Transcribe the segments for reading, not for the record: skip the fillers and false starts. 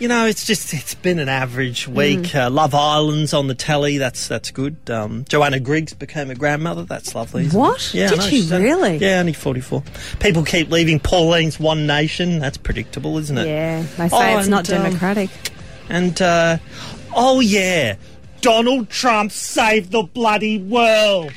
It's been an average week. Love Island's on the telly. That's good. Joanna Griggs became a grandmother. That's lovely. What? Yeah, Did she really? Only 44. People keep leaving Pauline's One Nation. That's predictable, isn't it? Yeah, they say it's not democratic. And, Donald Trump saved the bloody world.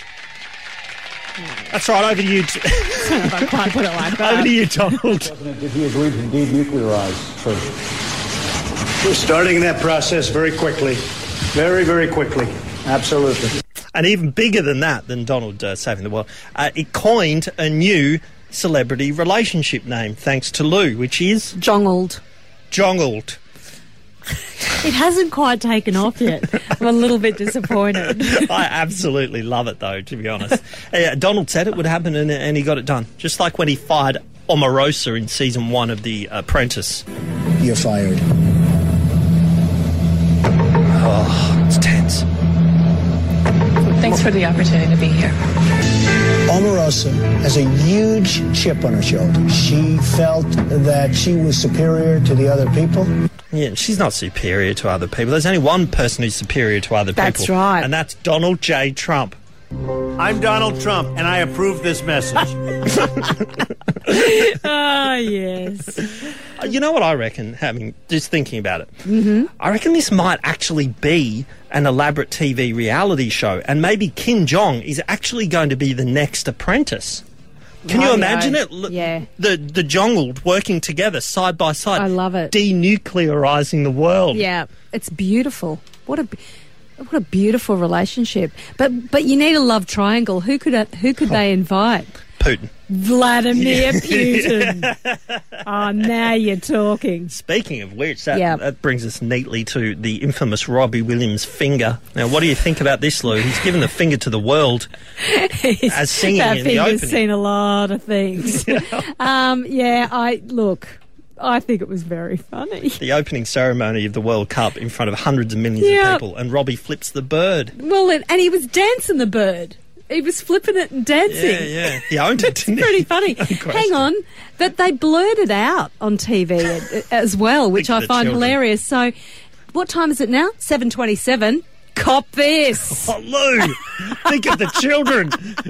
That's right, over to you. I can't put it like that. Over to you, Donald. President, did he agree to indeed nuclearize first? We're starting that process very quickly. Very, very quickly. Absolutely. And even bigger than that, than Donald saving the world, it coined a new celebrity relationship name, thanks to Lou, which is... Jongled. It hasn't quite taken off yet. I'm a little bit disappointed. I absolutely love it, though, to be honest. Donald said it would happen, and he got it done. Just like when he fired Omarosa in season 1 of The Apprentice. You're fired. Oh, it's tense. Thanks for the opportunity to be here. Omarosa has a huge chip on her shoulder. She felt that she was superior to the other people. Yeah, she's not superior to other people. There's only one person who's superior to other people. That's right. And that's Donald J. Trump. I'm Donald Trump, and I approve this message. Ah, yes. You know what I reckon, just thinking about it? Mm-hmm. I reckon this might actually be an elaborate TV reality show, and maybe Kim Jong is actually going to be the next apprentice. Can you imagine it? Yeah. The Jongled working together side by side. I love it. Denuclearising the world. Yeah, it's beautiful. What a beautiful relationship. But you need a love triangle. Who could they invite? Putin. Vladimir Putin. Oh, now you're talking. Speaking of which, that brings us neatly to the infamous Robbie Williams finger. Now, what do you think about this, Lou? He's given the finger to the world as singing that in the opening. That finger's seen a lot of things. I think it was very funny. The opening ceremony of the World Cup in front of hundreds of millions of people, and Robbie flips the bird. Well, and he was dancing the bird. He was flipping it and dancing. Yeah. He owned it, didn't he? Pretty funny. Hang on. But they blurred it out on TV as well, which I find hilarious. So, what time is it now? 7:27. Cop this. Oh, Lou, think of the children.